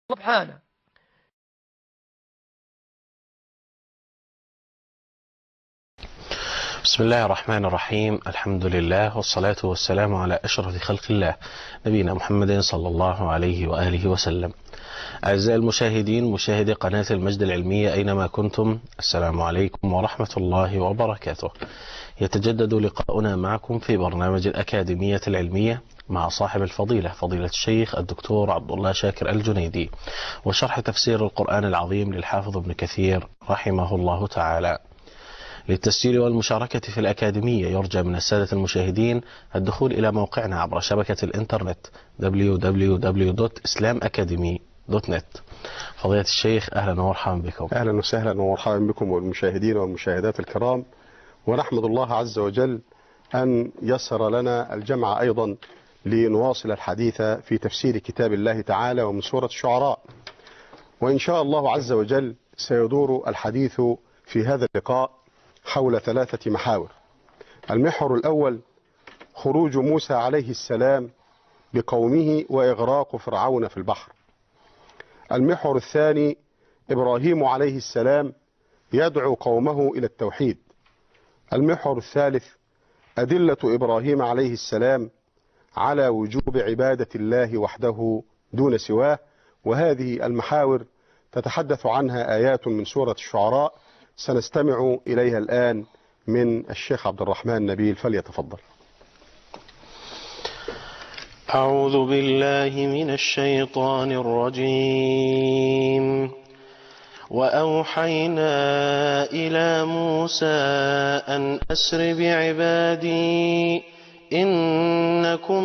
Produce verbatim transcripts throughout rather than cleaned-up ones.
سبحانه. بسم الله الرحمن الرحيم. الحمد لله والصلاة والسلام على أشرف خلق الله نبينا محمد صلى الله عليه وآله وسلم. أعزائي المشاهدين، مشاهدي قناة المجد العلمية أينما كنتم، السلام عليكم ورحمة الله وبركاته. يتجدد لقاؤنا معكم في برنامج الأكاديمية العلمية مع صاحب الفضيلة فضيلة الشيخ الدكتور عبد الله شاكر الجنيدي، وشرح تفسير القرآن العظيم للحافظ ابن كثير رحمه الله تعالى. للتسجيل والمشاركة في الأكاديمية يرجى من السادة المشاهدين الدخول إلى موقعنا عبر شبكة الإنترنت دبليو دبليو دبليو دوت إسلام أكاديمي دوت نت. فضيلة الشيخ أهلا ومرحبا بكم. أهلا وسهلا ومرحبا بكم والمشاهدين والمشاهدات الكرام، ونحمد الله عز وجل أن يسر لنا الجمع أيضا لنواصل الحديث في تفسير كتاب الله تعالى ومن سورة الشعراء. وإن شاء الله عز وجل سيدور الحديث في هذا اللقاء حول ثلاثة محاور. المحور الأول خروج موسى عليه السلام بقومه وإغراق فرعون في البحر. المحور الثاني إبراهيم عليه السلام يدعو قومه إلى التوحيد. المحور الثالث أدلة إبراهيم عليه السلام على وجوب عبادة الله وحده دون سواه. وهذه المحاور تتحدث عنها آيات من سورة الشعراء سنستمع إليها الآن من الشيخ عبد الرحمن نبيل، فليتفضل. أعوذ بالله من الشيطان الرجيم. وأوحينا إلى موسى أن أسر بعبادي إنكم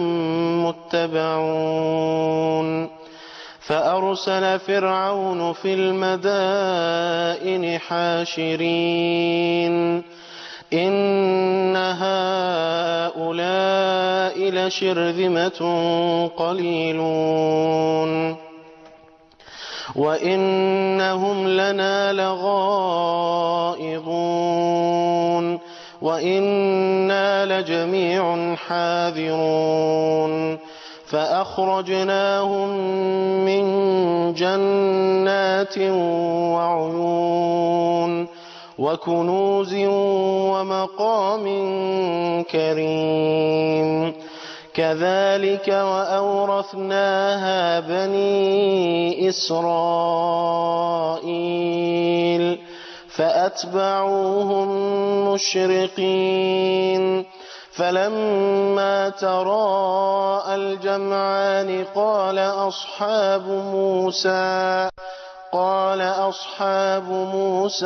متبعون. فأرسل فرعون في المدائن حاشرين إن هؤلاء لشرذمة قليلون وإنهم لنا لغائظون وإنا لجميع حاذرون. فأخرجناهم من جنات وعيون وكنوز ومقام كريم. كذلك وأورثناها بني إسرائيل فأتبعوهم مشرقين. فلما تراءى الجمعان قال أصحاب موسى قال أصحاب موسى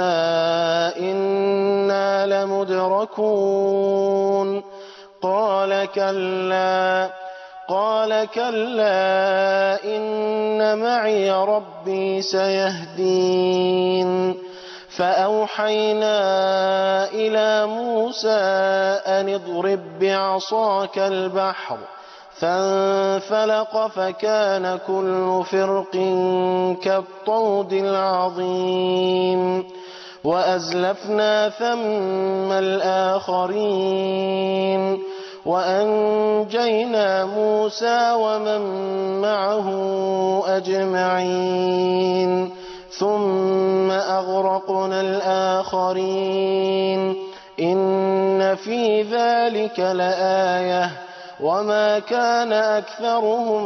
إنا لمدركون. قال كلا قال كلا إن معي ربي سيهدين. فأوحينا إلى موسى أن اضرب بعصاك البحر فانفلق فكان كل فرق كالطود العظيم. وأزلفنا ثم الآخرين وأنجينا موسى ومن معه أجمعين ثم أغرقنا الآخرين. إن في ذلك لآية وما كان أكثرهم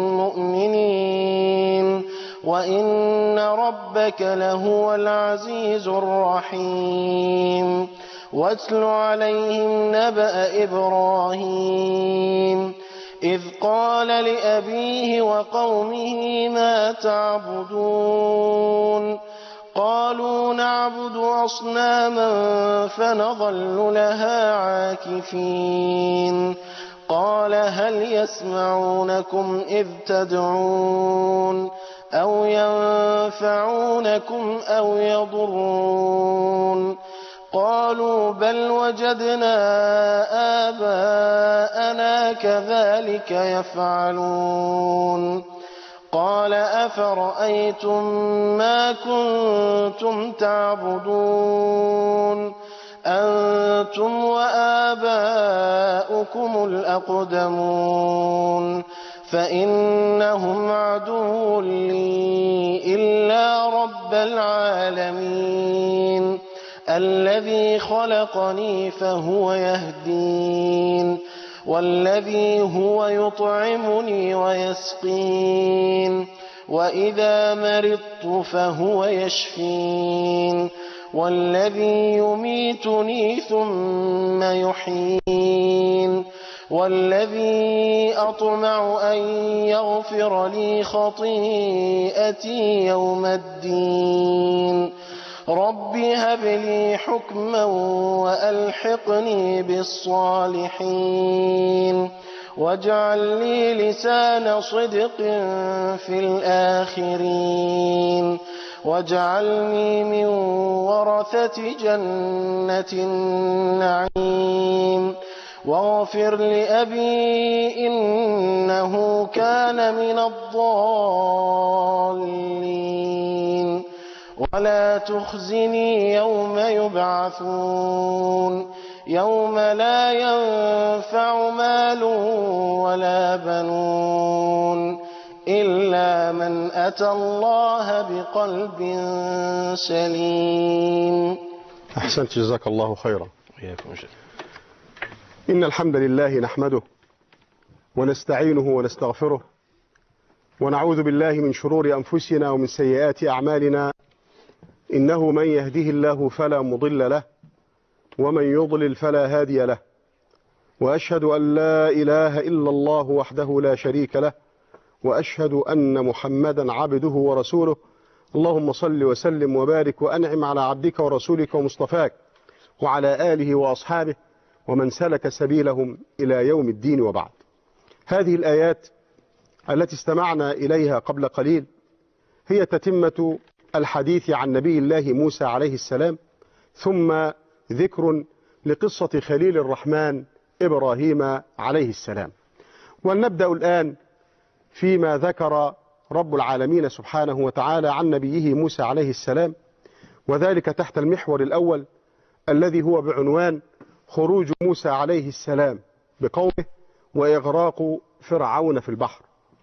مؤمنين وإن ربك لهو العزيز الرحيم. واتل عليهم نبأ إبراهيم إذ قال لأبيه وقومه ما تعبدون قالوا نعبد أصناما فنظل لها عاكفين. قال هل يسمعونكم إذ تدعون أو ينفعونكم أو يضرون. قالوا بل وجدنا آباءنا كذلك يفعلون. قال أفرأيتم ما كنتم تعبدون أنتم وآباؤكم الأقدمون فإنهم عدو لي العالمين الذي خلقني فهو يهدين والذي هو يطعمني ويسقين وإذا مرضت فهو يشفين والذي يميتني ثم يحيين والذي أطمع أن يغفر لي خطيئتي يوم الدين رب هب لي حكما وألحقني بالصالحين واجعل لي لسان صدق في الآخرين واجعلني من ورثة جنة النعيم واغفر لأبي إنه كان من الضالين ولا تخزني يوم يبعثون يوم لا ينفع مال ولا بنون إلا من أتى الله بقلب سليم. أحسنت، جزاك الله خيرا. وإياكم. إن الحمد لله نحمده ونستعينه ونستغفره ونعوذ بالله من شرور أنفسنا ومن سيئات أعمالنا، إنه من يهده الله فلا مضل له ومن يضلل فلا هادي له، وأشهد أن لا إله إلا الله وحده لا شريك له، وأشهد أن محمدا عبده ورسوله. اللهم صل وسلم وبارك وأنعم على عبدك ورسولك ومصطفاك وعلى آله وأصحابه ومن سلك سبيلهم إلى يوم الدين، وبعد. هذه الآيات التي استمعنا إليها قبل قليل هي تتمة الحديث عن نبي الله موسى عليه السلام، ثم ذكر لقصة خليل الرحمن إبراهيم عليه السلام. ولنبدأ الآن فيما ذكر رب العالمين سبحانه وتعالى عن نبيه موسى عليه السلام، وذلك تحت المحور الأول الذي هو بعنوان خروج موسى عليه السلام بقومه وإغراق فرعون في البحر.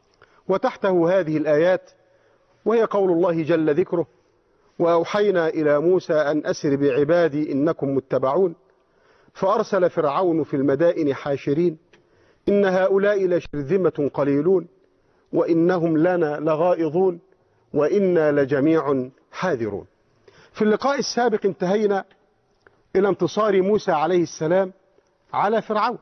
وتحته هذه الآيات، وهي قول الله جل ذكره: وأوحينا إلى موسى أن أسر بعبادي إنكم متبعون فأرسل فرعون في المدائن حاشرين إن هؤلاء لشرذمة قليلون وإنهم لنا لغائظون وإنا لجميع حاذرون. في اللقاء السابق انتهينا إلى انتصار موسى عليه السلام على فرعون،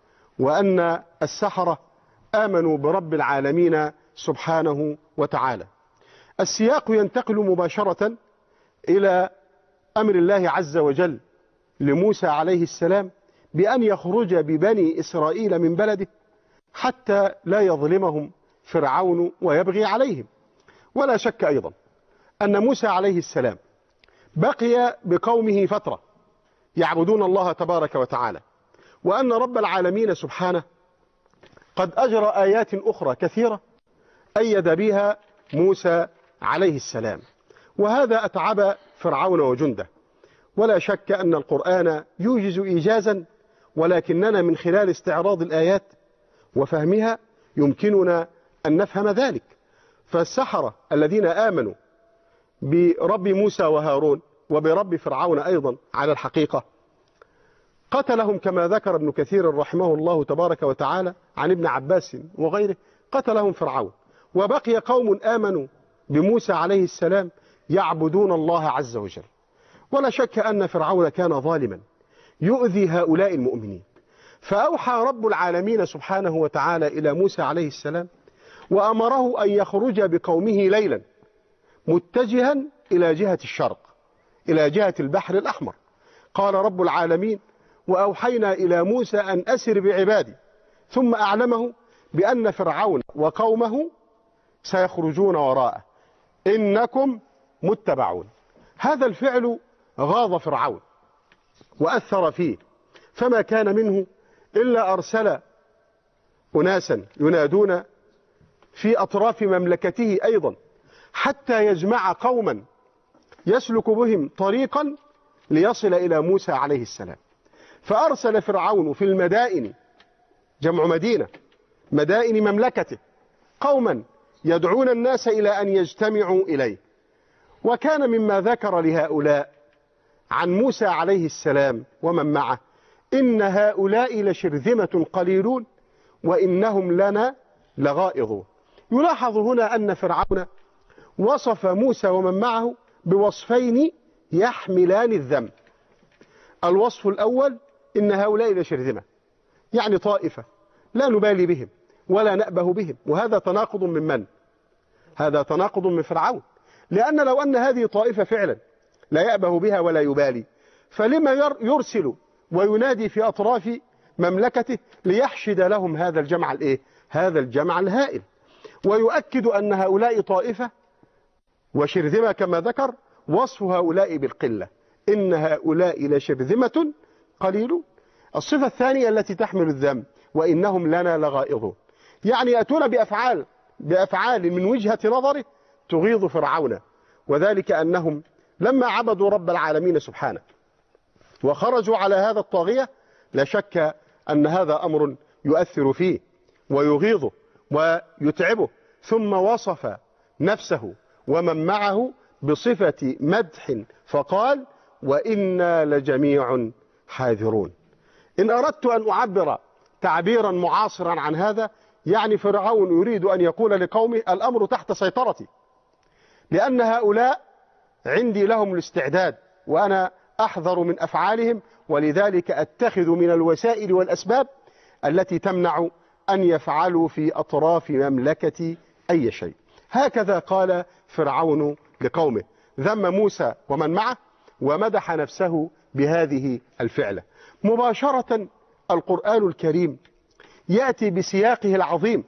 وأن السحرة آمنوا برب العالمين سبحانه وتعالى. السياق ينتقل مباشرة إلى أمر الله عز وجل لموسى عليه السلام بأن يخرج ببني إسرائيل من بلده حتى لا يظلمهم فرعون ويبغي عليهم. ولا شك أيضا أن موسى عليه السلام بقي بقومه فترة يعبدون الله تبارك وتعالى، وأن رب العالمين سبحانه قد أجرى آيات أخرى كثيرة أيد بها موسى عليه السلام، وهذا أتعب فرعون وجنده. ولا شك أن القرآن يوجز إيجازا، ولكننا من خلال استعراض الآيات وفهمها يمكننا أن نفهم ذلك. فالسحرة الذين آمنوا برب موسى وهارون وبرب فرعون أيضا على الحقيقة قتلهم، كما ذكر ابن كثير رحمه الله تبارك وتعالى عن ابن عباس وغيره، قتلهم فرعون، وبقي قوم آمنوا بموسى عليه السلام يعبدون الله عز وجل. ولا شك أن فرعون كان ظالما يؤذي هؤلاء المؤمنين، فأوحى رب العالمين سبحانه وتعالى إلى موسى عليه السلام وأمره أن يخرج بقومه ليلا متجها إلى جهة الشرق، إلى جهة البحر الأحمر. قال رب العالمين: وأوحينا إلى موسى أن أسر بعبادي، ثم أعلمه بأن فرعون وقومه سيخرجون وراءه إنكم متبعون. هذا الفعل غاض فرعون وأثر فيه، فما كان منه إلا أرسل أناسا ينادون في أطراف مملكته أيضا حتى يجمع قوما يسلك بهم طريقا ليصل إلى موسى عليه السلام. فأرسل فرعون في المدائن، جمع مدينة، مدائن مملكته، قوما يدعون الناس إلى أن يجتمعوا إليه، وكان مما ذكر لهؤلاء عن موسى عليه السلام ومن معه: إن هؤلاء لشرذمة قليلون وإنهم لنا لغائظون. يلاحظ هنا أن فرعون وصف موسى ومن معه بوصفين يحملان الذم. الوصف الأول: إن هؤلاء لشرذمة، يعني طائفة لا نبالي بهم ولا نأبه بهم. وهذا تناقض من من؟ هذا تناقض من فرعون، لأن لو أن هذه طائفة فعلا لا يأبه بها ولا يبالي، فلما يرسل وينادي في أطراف مملكته ليحشد لهم هذا الجمع الإيه؟ هذا الجمع الهائل. ويؤكد أن هؤلاء طائفة وشرذمة كما ذكر، وصف هؤلاء بالقلة: إن هؤلاء لشرذمة قليلون. الصفة الثانية التي تحمل الذم: وإنهم لنا لغائظون، يعني يأتون بأفعال بأفعال من وجهة نظره تغيظ فرعون، وذلك أنهم لما عبدوا رب العالمين سبحانه وخرجوا على هذا الطاغية، لا شك أن هذا أمر يؤثر فيه ويغيظه ويتعبه. ثم وصف نفسه ومن معه بصفة مدح فقال: وإنا لجميع حاذرون. إن أردت أن أعبر تعبيرا معاصرا عن هذا، يعني فرعون يريد أن يقول لقومه: الأمر تحت سيطرتي، لأن هؤلاء عندي لهم الاستعداد وأنا أحذر من أفعالهم، ولذلك أتخذ من الوسائل والأسباب التي تمنع أن يفعلوا في أطراف مملكتي أي شيء. هكذا قال فرعون لقومه، ذم موسى ومن معه ومدح نفسه بهذه الفعلة. مباشرة القرآن الكريم يأتي بسياقه العظيم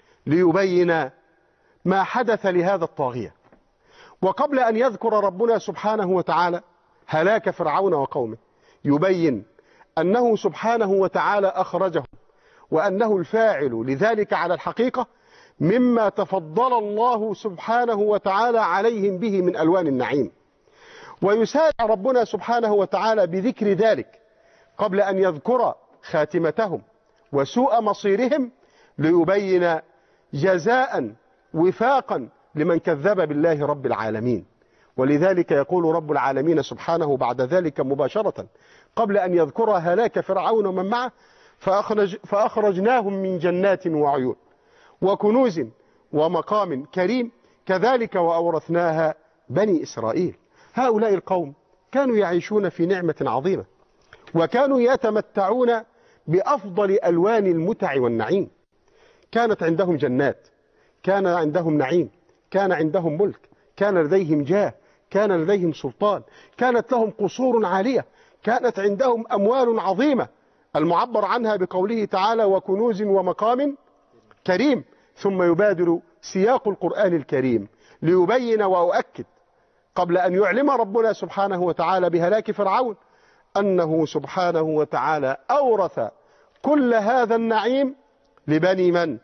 ليبين ما حدث لهذا الطاغية. وقبل أن يذكر ربنا سبحانه وتعالى هلاك فرعون وقومه، يبين أنه سبحانه وتعالى أخرجهم، وأنه الفاعل لذلك على الحقيقة مما تفضل الله سبحانه وتعالى عليهم به من ألوان النعيم. ويسارع ربنا سبحانه وتعالى بذكر ذلك قبل أن يذكر خاتمتهم وسوء مصيرهم، ليبين جزاء وفاقا لمن كذب بالله رب العالمين. ولذلك يقول رب العالمين سبحانه بعد ذلك مباشرة قبل أن يذكر هلاك فرعون ومن معه: فأخرج فأخرجناهم من جنات وعيون وكنوز ومقام كريم كذلك وأورثناها بني إسرائيل. هؤلاء القوم كانوا يعيشون في نعمة عظيمة، وكانوا يتمتعون بأفضل ألوان المتع والنعيم. كانت عندهم جنات، كان عندهم نعيم، كان عندهم ملك، كان لديهم جاه، كان لديهم سلطان، كانت لهم قصور عالية، كانت عندهم أموال عظيمة المعبر عنها بقوله تعالى: وكنوز ومقام كريم. ثم يبادر سياق القرآن الكريم ليبين وأؤكد قبل أن يعلم ربنا سبحانه وتعالى بهلاك فرعون أنه سبحانه وتعالى أورث كل هذا النعيم لبني من؟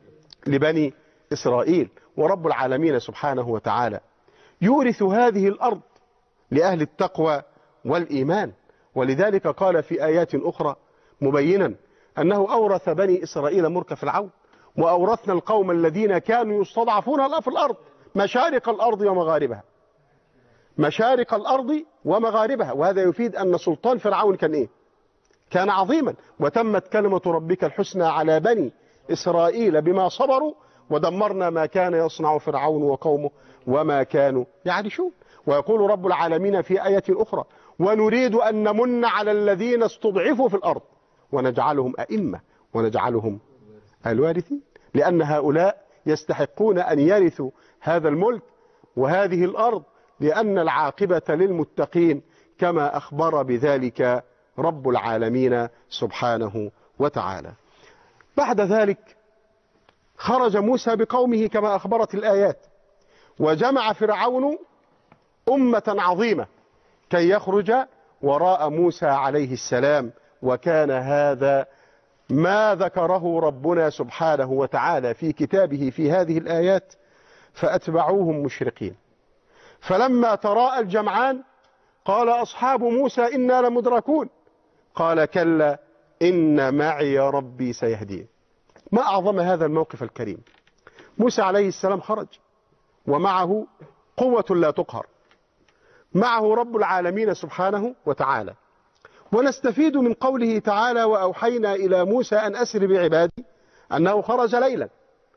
لبني إسرائيل. ورب العالمين سبحانه وتعالى يورث هذه الأرض لأهل التقوى والإيمان. ولذلك قال في آيات أخرى مبينا أنه أورث بني إسرائيل ملك فرعون، وأورثنا القوم الذين كانوا يستضعفون في الأرض مشارق الأرض ومغاربها، مشارق الأرض ومغاربها. وهذا يفيد أن سلطان فرعون كان إيه؟ كان عظيما. وتمت كلمة ربك الحسنى على بني إسرائيل بما صبروا ودمرنا ما كان يصنع فرعون وقومه وما كانوا يعرشون. ويقول رب العالمين في آية أخرى: ونريد أن نمن على الذين استضعفوا في الأرض ونجعلهم أئمة ونجعلهم الوارثين، لأن هؤلاء يستحقون أن يرثوا هذا الملك وهذه الأرض، لأن العاقبة للمتقين كما أخبر بذلك رب العالمين سبحانه وتعالى. بعد ذلك خرج موسى بقومه كما أخبرت الآيات، وجمع فرعون أمة عظيمة كي يخرج وراء موسى عليه السلام. وكان هذا ما ذكره ربنا سبحانه وتعالى في كتابه في هذه الآيات: فأتبعوهم مشرقين فلما تراءى الجمعان قال أصحاب موسى إنا لمدركون قال كلا إن معي ربي سيهدين. ما أعظم هذا الموقف الكريم. موسى عليه السلام خرج ومعه قوة لا تقهر، معه رب العالمين سبحانه وتعالى. ونستفيد من قوله تعالى: وأوحينا إلى موسى أن أسر بعبادي أنه خرج ليلا.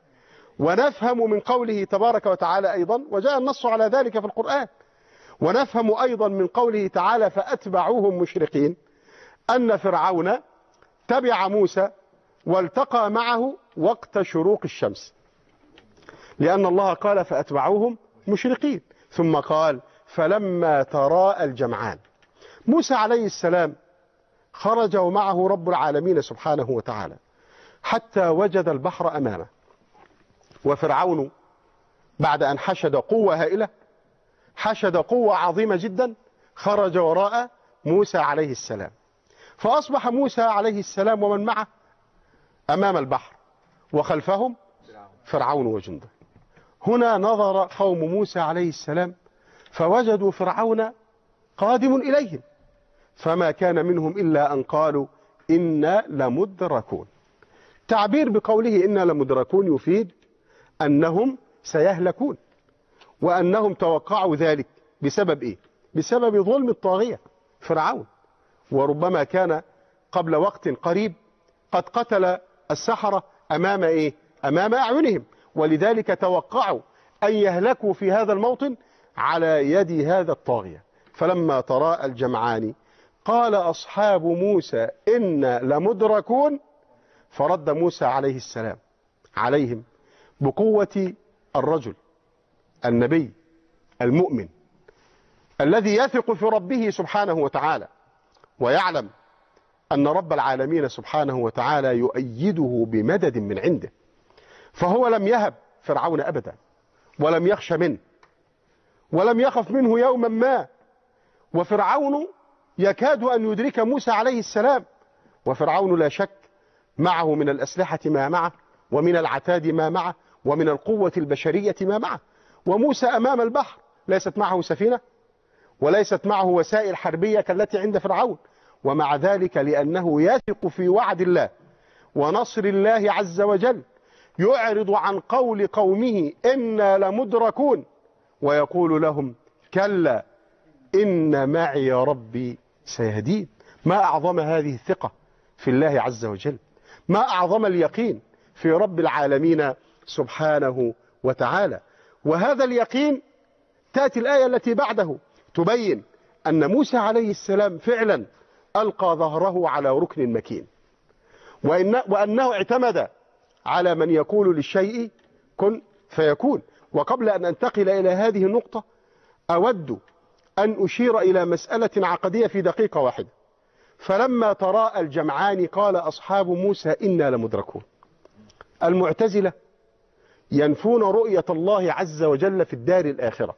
ونفهم من قوله تبارك وتعالى أيضا، وجاء النص على ذلك في القرآن، ونفهم أيضا من قوله تعالى: فأتبعوهم مشرقين، أن فرعون تبع موسى والتقى معه وقت شروق الشمس، لأن الله قال فأتبعوهم مشرقين، ثم قال فلما تراءى الجمعان. موسى عليه السلام خرج ومعه رب العالمين سبحانه وتعالى حتى وجد البحر أمامه، وفرعون بعد أن حشد قوة هائلة، حشد قوة عظيمة جدا، خرج وراء موسى عليه السلام، فأصبح موسى عليه السلام ومن معه أمام البحر، وخلفهم فرعون وجنده. هنا نظر قوم موسى عليه السلام فوجدوا فرعون قادم إليهم، فما كان منهم إلا أن قالوا إنا لمدركون. تعبير بقوله إنا لمدركون يفيد أنهم سيهلكون، وأنهم توقعوا ذلك بسبب إيه؟ بسبب ظلم الطاغية فرعون، وربما كان قبل وقت قريب قد قتل السحرة أمام إيه؟ أمام أعينهم، ولذلك توقعوا أن يهلكوا في هذا الموطن على يد هذا الطاغية. فلما تراءى الجمعان قال أصحاب موسى إنا لمدركون، فرد موسى عليه السلام عليهم بقوة الرجل النبي المؤمن الذي يثق في ربه سبحانه وتعالى، ويعلم أن رب العالمين سبحانه وتعالى يؤيده بمدد من عنده، فهو لم يهب فرعون أبدا، ولم يخش منه، ولم يخف منه يوما ما. وفرعون يكاد أن يدرك موسى عليه السلام، وفرعون لا شك معه من الأسلحة ما معه، ومن العتاد ما معه، ومن القوة البشرية ما معه. وموسى أمام البحر ليست معه سفينة، وليست معه وسائل حربية كالتي عند فرعون، ومع ذلك لأنه يثق في وعد الله ونصر الله عز وجل يعرض عن قول قومه إنا لمدركون، ويقول لهم كلا إن معي ربي سيهدين. ما أعظم هذه الثقة في الله عز وجل، ما أعظم اليقين في رب العالمين سبحانه وتعالى. وهذا اليقين تأتي الآية التي بعده تبين أن موسى عليه السلام فعلا ألقى ظهره على ركن مكين، وإن وأنه اعتمد على من يقول للشيء كن فيكون. وقبل أن أنتقل إلى هذه النقطة أود أن أشير إلى مسألة عقدية في دقيقة واحدة. فلما تراءى الجمعان قال أصحاب موسى إنا لمدركون. المعتزلة ينفون رؤية الله عز وجل في الدار الآخرة،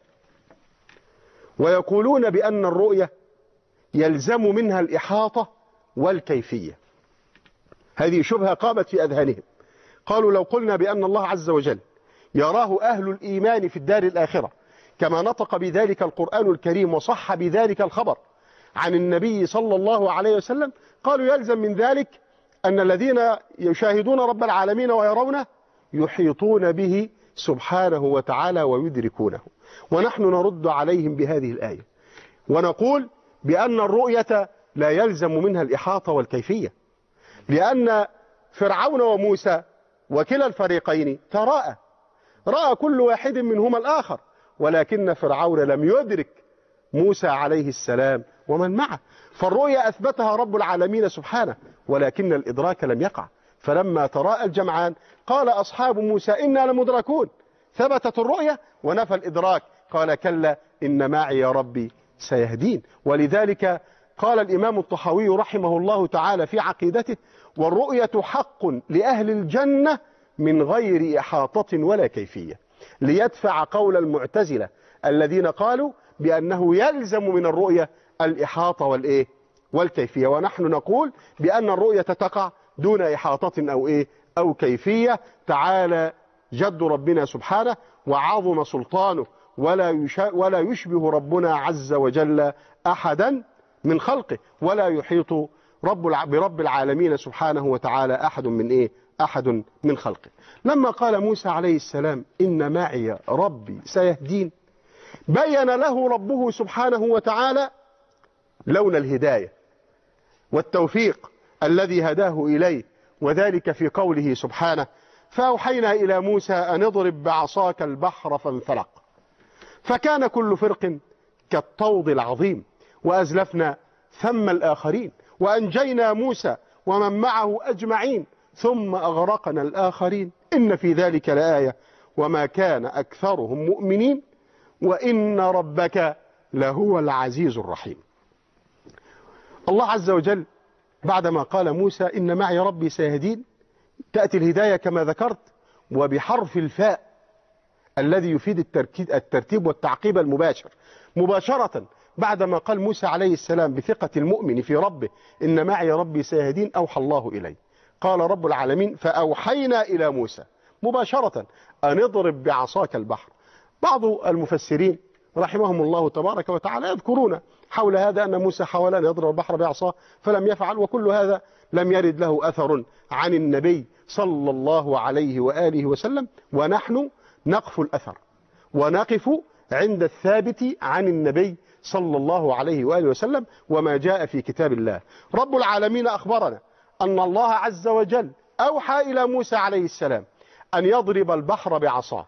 ويقولون بأن الرؤية يلزم منها الإحاطة والكيفية. هذه شبهة قامت في أذهانهم. قالوا لو قلنا بأن الله عز وجل يراه أهل الإيمان في الدار الآخرة كما نطق بذلك القرآن الكريم وصح بذلك الخبر عن النبي صلى الله عليه وسلم، قالوا يلزم من ذلك أن الذين يشاهدون رب العالمين ويرونه يحيطون به سبحانه وتعالى ويدركونه. ونحن نرد عليهم بهذه الآية ونقول بأن الرؤية لا يلزم منها الإحاطة والكيفية، لأن فرعون وموسى وكلا الفريقين تراءى، رأى كل واحد منهما الآخر، ولكن فرعون لم يدرك موسى عليه السلام ومن معه. فالرؤية أثبتها رب العالمين سبحانه، ولكن الإدراك لم يقع. فلما تراءى الجمعان قال أصحاب موسى إنا لمدركون، ثبتت الرؤية ونفى الإدراك، قال كلا إن معي يا ربي سيهدين. ولذلك قال الإمام الطحاوي رحمه الله تعالى في عقيدته: والرؤية حق لأهل الجنة من غير إحاطة ولا كيفية، ليدفع قول المعتزلة الذين قالوا بأنه يلزم من الرؤية الإحاطة والإيه والكيفية. ونحن نقول بأن الرؤية تقع دون إحاطة أو إيه أو كيفية. تعالى جد ربنا سبحانه وعظم سلطانه، ولا ولا يشبه ربنا عز وجل أحدا من خلقه، ولا يحيط رب برب العالمين سبحانه وتعالى أحد من إيه أحد من خلقه. لما قال موسى عليه السلام إن معي ربي سيهدين، بين له ربه سبحانه وتعالى لون الهداية والتوفيق الذي هداه إليه، وذلك في قوله سبحانه: فأوحينا إلى موسى أن اضرب بعصاك البحر فانفلق فكان كل فرق كالطود العظيم وأزلفنا ثم الآخرين وأنجينا موسى ومن معه أجمعين ثم أغرقنا الآخرين إن في ذلك لآية وما كان أكثرهم مؤمنين وإن ربك لهو العزيز الرحيم. الله عز وجل بعدما قال موسى إن معي ربي سيهدين، تأتي الهداية كما ذكرت وبحرف الفاء الذي يفيد الترتيب والتعقيب المباشر. مباشرة بعدما قال موسى عليه السلام بثقة المؤمن في ربه إن معي ربي سيهدين، أوحى الله إليه. قال رب العالمين: فأوحينا إلى موسى مباشرة أن اضرب بعصاك البحر. بعض المفسرين رحمهم الله تبارك وتعالى يذكرون حول هذا أن موسى حاول أن يضرب البحر بعصاه فلم يفعل، وكل هذا لم يرد له أثر عن النبي صلى الله عليه وآله وسلم، ونحن نقف الأثر ونقف عند الثابت عن النبي صلى الله عليه وآله وسلم وما جاء في كتاب الله. رب العالمين أخبرنا أن الله عز وجل أوحى إلى موسى عليه السلام أن يضرب البحر بعصاه،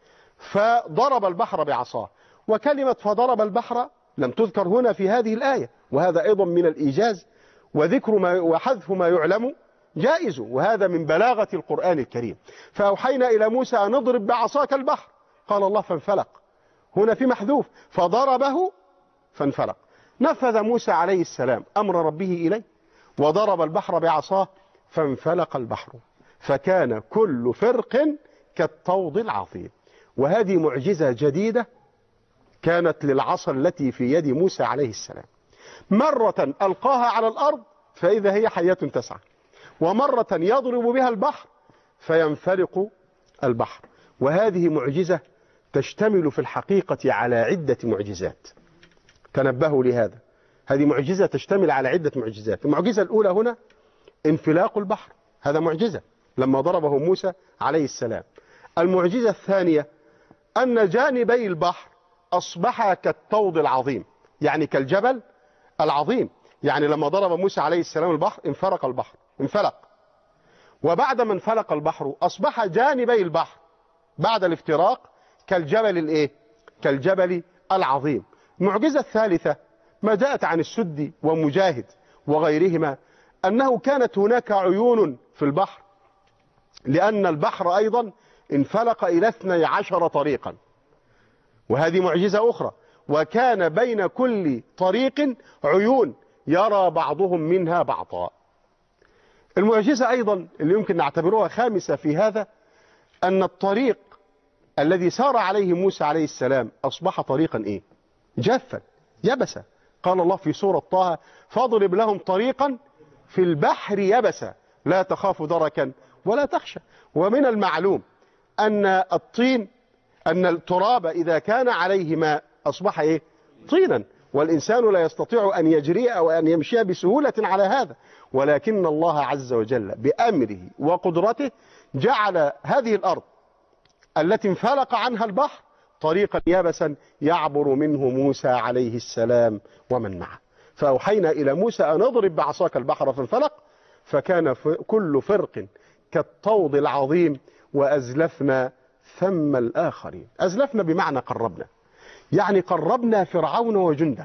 فضرب البحر بعصاه. وكلمة فضرب البحر لم تذكر هنا في هذه الآية، وهذا أيضا من الإيجاز، وذكر ما وحذف ما يعلم جائز، وهذا من بلاغة القرآن الكريم. فأوحينا إلى موسى أن اضرب بعصاك البحر، قال الله فانفلق، هنا في محذوف فضربه فانفلق. نفذ موسى عليه السلام أمر ربه إليه وضرب البحر بعصاه فانفلق البحر فكان كل فرق كالطود العظيم. وهذه معجزة جديدة كانت للعصا التي في يد موسى عليه السلام. مرة ألقاها على الأرض فإذا هي حية تسعى، ومرة يضرب بها البحر فينفلق البحر. وهذه معجزة تشتمل في الحقيقة على عدة معجزات، تنبهوا لهذا. هذه معجزة تشتمل على عدة معجزات. المعجزة الأولى هنا انفلاق البحر، هذا معجزة لما ضربه موسى عليه السلام. المعجزة الثانية أن جانبي البحر أصبح كالطود العظيم، يعني كالجبل العظيم. يعني لما ضرب موسى عليه السلام البحر انفرق البحر، انفلق. وبعد ما انفلق البحر أصبح جانبي البحر بعد الافتراق كالجبل الايه؟ كالجبل العظيم. المعجزة الثالثة ما جاءت عن السدي ومجاهد وغيرهما أنه كانت هناك عيون في البحر، لأن البحر أيضا انفلق إلى اثني عشر طريقا، وهذه معجزة أخرى. وكان بين كل طريق عيون يرى بعضهم منها بعضا. المعجزة أيضا اللي يمكن نعتبرها خامسة في هذا أن الطريق الذي سار عليه موسى عليه السلام أصبح طريقا إيه؟ جافا يبسا. قال الله في سورة طه: فاضرب لهم طريقا في البحر يبسا لا تخاف دركا ولا تخشى. ومن المعلوم أن الطين أن التراب إذا كان عليه ماء أصبح إيه؟ طينا، والإنسان لا يستطيع أن يجري أو أن يمشي بسهولة على هذا، ولكن الله عز وجل بأمره وقدرته جعل هذه الأرض التي انفلق عنها البحر طريقا يابسا يعبر منه موسى عليه السلام ومن معه. فأوحينا إلى موسى أن اضرب بعصاك البحر فانفلق فكان كل فرق كالطود العظيم وأزلفنا ثم الآخرين. أزلفنا بمعنى قربنا، يعني قربنا فرعون وجنده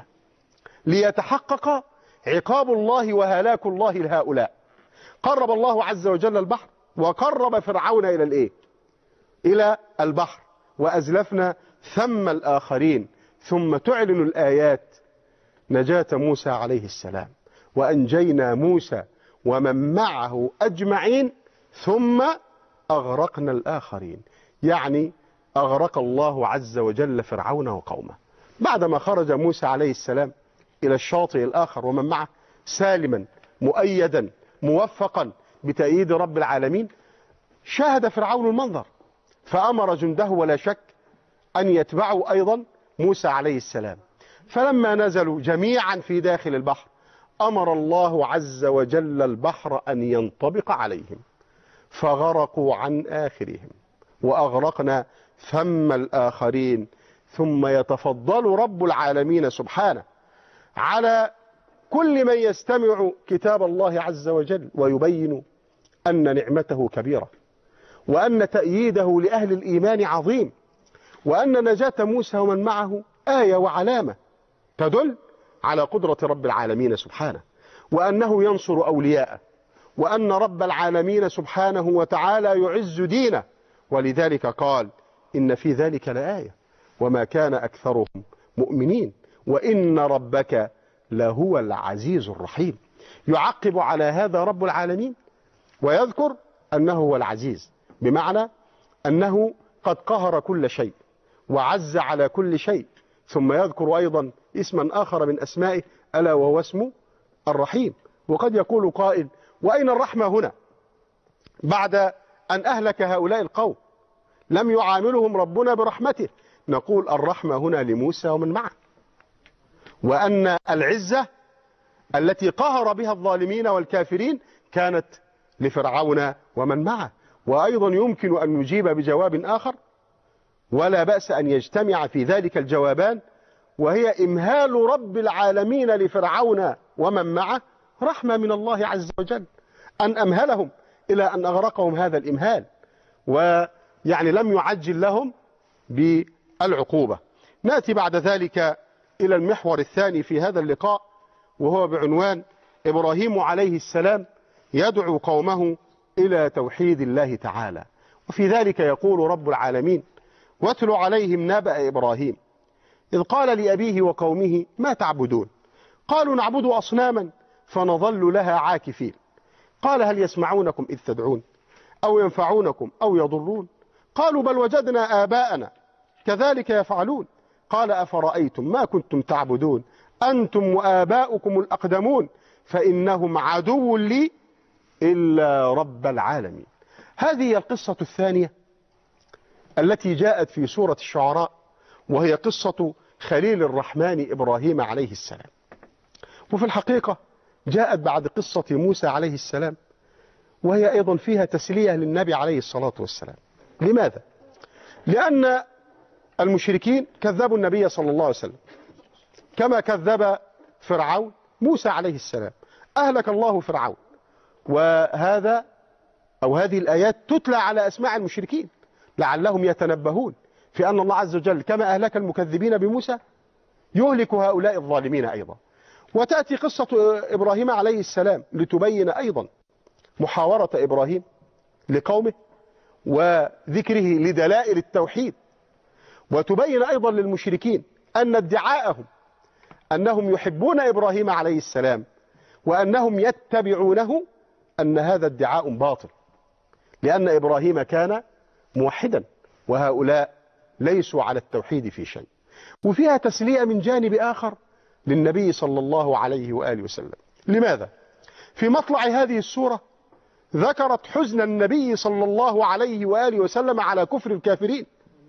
ليتحقق عقاب الله وهلاك الله لهؤلاء. قرب الله عز وجل البحر وقرب فرعون إلى الإيه؟ إلى البحر. وأزلفنا ثم الآخرين. ثم تعلن الآيات نجاة موسى عليه السلام، وأنجينا موسى ومن معه أجمعين ثم أغرقنا الآخرين. يعني أغرق الله عز وجل فرعون وقومه. بعدما خرج موسى عليه السلام إلى الشاطئ الآخر ومن معه سالما مؤيدا موفقا بتأييد رب العالمين، شاهد فرعون المنظر فأمر جنده ولا شك أن يتبعوا أيضا موسى عليه السلام. فلما نزلوا جميعا في داخل البحر أمر الله عز وجل البحر أن ينطبق عليهم فغرقوا عن آخرهم وأغرقنا ثم الآخرين ثم يتفضل رب العالمين سبحانه على كل من يستمع كتاب الله عز وجل ويبين أن نعمته كبيرة، وأن تأييده لأهل الإيمان عظيم، وأن نجاة موسى ومن معه آية وعلامة تدل على قدرة رب العالمين سبحانه، وأنه ينصر أولياءه، وأن رب العالمين سبحانه وتعالى يعز دينه. ولذلك قال إن في ذلك لآية وما كان أكثرهم مؤمنين وإن ربك لهو العزيز الرحيم. يعقب على هذا رب العالمين ويذكر أنه هو العزيز، بمعنى أنه قد قهر كل شيء وعز على كل شيء. ثم يذكر أيضا اسما آخر من أسمائه ألا وهو اسم الرحيم. وقد يقول قائل وأين الرحمة هنا بعد أن أهلك هؤلاء القوم؟ لم يعاملهم ربنا برحمته. نقول الرحمة هنا لموسى ومن معه، وأن العزة التي قهر بها الظالمين والكافرين كانت لفرعون ومن معه. وأيضا يمكن أن نجيب بجواب آخر ولا بأس أن يجتمع في ذلك الجوابان، وهي إمهال رب العالمين لفرعون ومن معه رحمة من الله عز وجل، أن أمهلهم إلى أن أغرقهم هذا الإمهال، ويعني لم يعجل لهم بالعقوبة. نأتي بعد ذلك إلى المحور الثاني في هذا اللقاء، وهو بعنوان إبراهيم عليه السلام يدعو قومه إلى توحيد الله تعالى. وفي ذلك يقول رب العالمين واتل عليهم نبأ إبراهيم إذ قال لأبيه وقومه ما تعبدون قالوا نعبد أصناما فنظل لها عاكفين قال هل يسمعونكم إذ تدعون أو ينفعونكم أو يضرون قالوا بل وجدنا آباءنا كذلك يفعلون قال أفرأيتم ما كنتم تعبدون أنتم وآباؤكم الأقدمون فإنهم عدو لي إلا رب العالمين. هذه القصة الثانية التي جاءت في سورة الشعراء، وهي قصة خليل الرحمن إبراهيم عليه السلام. وفي الحقيقة جاءت بعد قصة موسى عليه السلام، وهي أيضا فيها تسلية للنبي عليه الصلاة والسلام. لماذا؟ لأن المشركين كذبوا النبي صلى الله عليه وسلم كما كذب فرعون موسى عليه السلام، أهلك الله فرعون. وهذا أو هذه الآيات تتلى على أسماع المشركين لعلهم يتنبهون في أن الله عز وجل كما أهلك المكذبين بموسى يهلك هؤلاء الظالمين أيضا. وتأتي قصة إبراهيم عليه السلام لتبين أيضا محاورة إبراهيم لقومه وذكره لدلائل التوحيد، وتبين أيضا للمشركين أن ادعاءهم أنهم يحبون إبراهيم عليه السلام وأنهم يتبعونه أن هذا ادعاء باطل، لأن إبراهيم كان موحدا وهؤلاء ليسوا على التوحيد في شيء. وفيها تسلية من جانب آخر للنبي صلى الله عليه وآله وسلم. لماذا؟ في مطلع هذه السورة ذكرت حزن النبي صلى الله عليه وآله وسلم على كفر الكافرين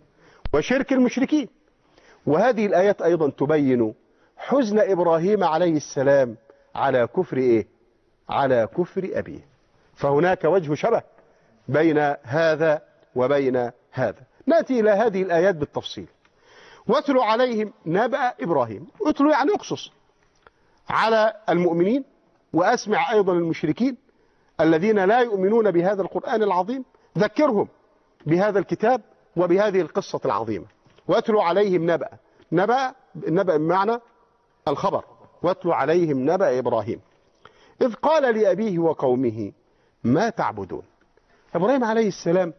وشرك المشركين، وهذه الآيات أيضا تبين حزن إبراهيم عليه السلام على كفر إيه؟ على كفر أبيه. فهناك وجه شبه بين هذا وبين هذا. نأتي إلى هذه الآيات بالتفصيل. واتلوا عليهم نبأ إبراهيم. اتلوا يعني اقصص على المؤمنين، وأسمع أيضا المشركين الذين لا يؤمنون بهذا القرآن العظيم، ذكرهم بهذا الكتاب وبهذه القصة العظيمة. واتلوا عليهم نبأ. نبأ النبأ بمعنى الخبر. واتلوا عليهم نبأ إبراهيم إذ قال لأبيه وقومه ما تعبدون. إبراهيم عليه السلام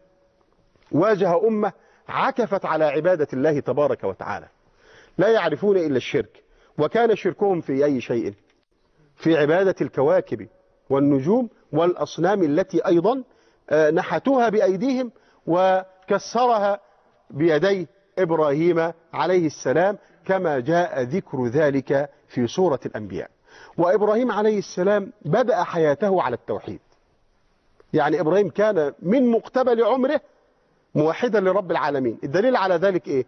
واجه أمة عكفت على عبادة الله تبارك وتعالى، لا يعرفون إلا الشرك. وكان شركهم في أي شيء؟ في عبادة الكواكب والنجوم والأصنام التي أيضا نحتوها بأيديهم وكسرها بيدي إبراهيم عليه السلام، كما جاء ذكر ذلك في سورة الأنبياء. وإبراهيم عليه السلام بدأ حياته على التوحيد، يعني إبراهيم كان من مقتبل عمره موحدا لرب العالمين. الدليل على ذلك إيه؟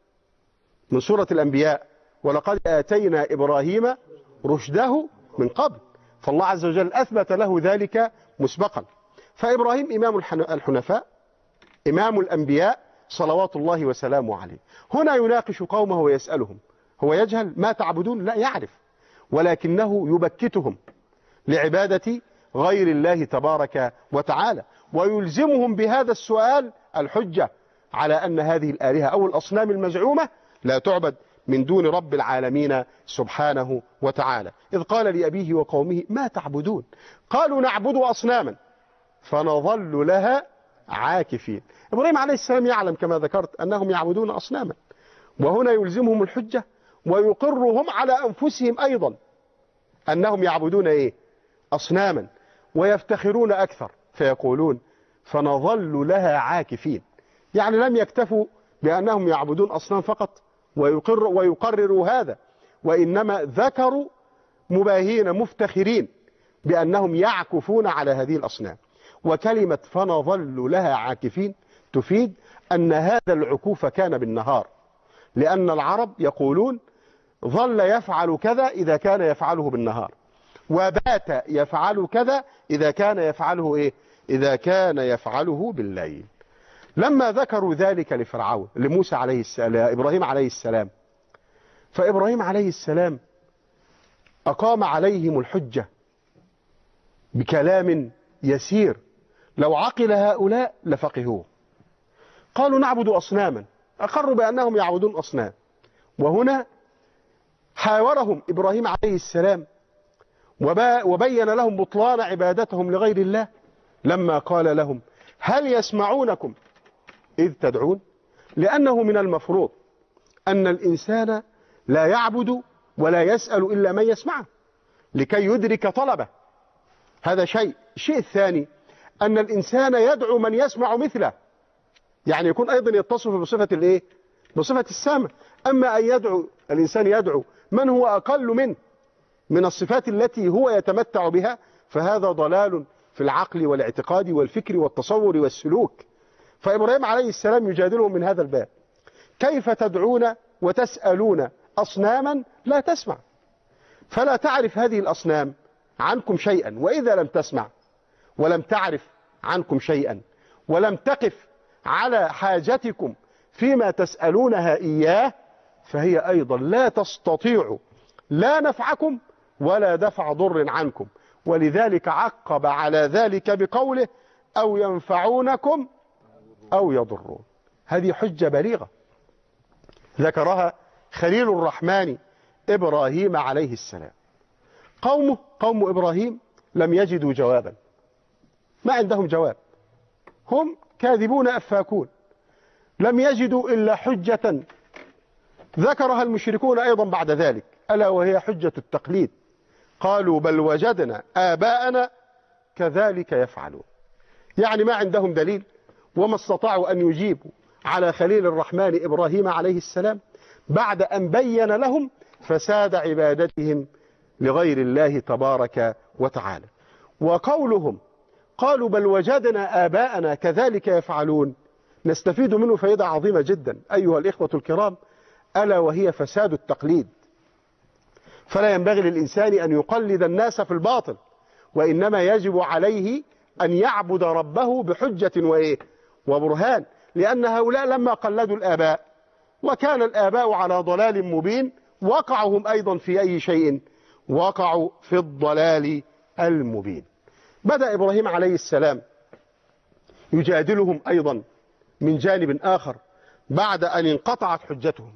من سورة الأنبياء ولقد آتينا إبراهيم رشده من قبل، فالله عز وجل أثبت له ذلك مسبقا. فإبراهيم إمام الحنفاء، إمام الأنبياء، صلوات الله وسلامه عليه. هنا يناقش قومه ويسألهم، هو يجهل ما تعبدون؟ لا، يعرف، ولكنه يبكتهم لعبادة غير الله تبارك وتعالى، ويلزمهم بهذا السؤال الحجة على أن هذه الآلهة أو الأصنام المزعومة لا تعبد من دون رب العالمين سبحانه وتعالى. إذ قال لأبيه وقومه ما تعبدون؟ قالوا نعبد أصناما فنظل لها عاكفين. إبراهيم عليه السلام يعلم كما ذكرت أنهم يعبدون أصناما، وهنا يلزمهم الحجة ويقرهم على أنفسهم أيضا أنهم يعبدون إيه؟ أصناما، ويفتخرون أكثر فيقولون فنظل لها عاكفين. يعني لم يكتفوا بأنهم يعبدون أصنام فقط ويقر ويقرروا هذا، وإنما ذكروا مباهين مفتخرين بأنهم يعكفون على هذه الأصنام. وكلمة فنظل لها عاكفين تفيد أن هذا العكوف كان بالنهار، لأن العرب يقولون ظل يفعل كذا إذا كان يفعله بالنهار، وبات يفعل كذا إذا كان يفعله إيه؟ إذا كان يفعله بالليل. لما ذكروا ذلك لفرعون لموسى عليه السلام إبراهيم عليه السلام، فإبراهيم عليه السلام أقام عليهم الحجة بكلام يسير لو عقل هؤلاء لفقهوه. قالوا نعبد أصناما، أقروا بأنهم يعبدون أصنام. وهنا حاورهم إبراهيم عليه السلام وبين لهم بطلان عبادتهم لغير الله لما قال لهم هل يسمعونكم إذ تدعون؟ لأنه من المفروض أن الإنسان لا يعبد ولا يسأل إلا من يسمعه لكي يدرك طلبه، هذا شيء. الشيء الثاني أن الإنسان يدعو من يسمع مثله، يعني يكون أيضا يتصف بصفة الإيه؟ بصفة السمع. أما أن يدعو الإنسان يدعو من هو أقل منه من الصفات التي هو يتمتع بها، فهذا ضلال في العقل والاعتقاد والفكر والتصور والسلوك. فإبراهيم عليه السلام يجادلهم من هذا الباب، كيف تدعون وتسألون أصناما لا تسمع؟ فلا تعرف هذه الأصنام عنكم شيئا، وإذا لم تسمع ولم تعرف عنكم شيئا ولم تقف على حاجتكم فيما تسألونها إياه، فهي أيضا لا تستطيع لا نفعكم ولا دفع ضر عنكم. ولذلك عقب على ذلك بقوله أو ينفعونكم أو يضرون. هذه حجة بليغة ذكرها خليل الرحمن إبراهيم عليه السلام. قومه قوم إبراهيم لم يجدوا جوابا، ما عندهم جواب، هم كاذبون أفاكون، لم يجدوا إلا حجة ذكرها المشركون أيضا بعد ذلك، ألا وهي حجة التقليد. قالوا بل وجدنا آباءنا كذلك يفعلون. يعني ما عندهم دليل وما استطاعوا أن يجيبوا على خليل الرحمن إبراهيم عليه السلام بعد أن بين لهم فساد عبادتهم لغير الله تبارك وتعالى. وقولهم قالوا بل وجدنا آباءنا كذلك يفعلون نستفيد منه فائدة عظيمة جدا أيها الإخوة الكرام، ألا وهي فساد التقليد. فلا ينبغي للإنسان أن يقلد الناس في الباطل، وإنما يجب عليه أن يعبد ربه بحجة وإيه؟ وبرهان. لأن هؤلاء لما قلدوا الآباء وكان الآباء على ضلال مبين وقعوا هم أيضا في أي شيء؟ وقعوا في الضلال المبين. بدأ إبراهيم عليه السلام يجادلهم أيضا من جانب آخر بعد أن انقطعت حجتهم،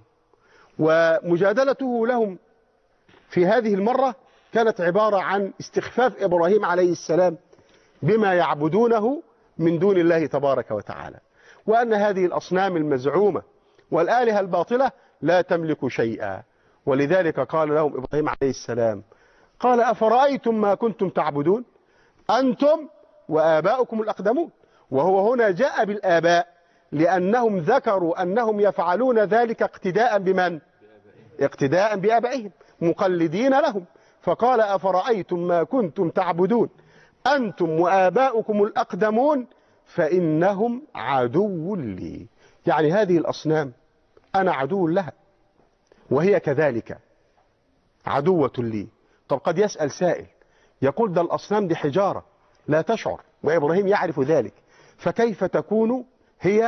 ومجادلته لهم في هذه المرة كانت عبارة عن استخفاف إبراهيم عليه السلام بما يعبدونه من دون الله تبارك وتعالى، وأن هذه الأصنام المزعومة والآلهة الباطلة لا تملك شيئا. ولذلك قال لهم إبراهيم عليه السلام قال أفرأيتم ما كنتم تعبدون أنتم وآباؤكم الأقدمون. وهو هنا جاء بالآباء لأنهم ذكروا أنهم يفعلون ذلك اقتداء بمن؟ اقتداء بآبائهم مقلدين لهم. فقال أفرأيتم ما كنتم تعبدون أنتم وآباؤكم الأقدمون فإنهم عدو لي. يعني هذه الأصنام أنا عدو لها وهي كذلك عدوة لي. طب قد يسأل سائل يقول ده الأصنام دي حجارة لا تشعر، وإبراهيم يعرف ذلك، فكيف تكون هي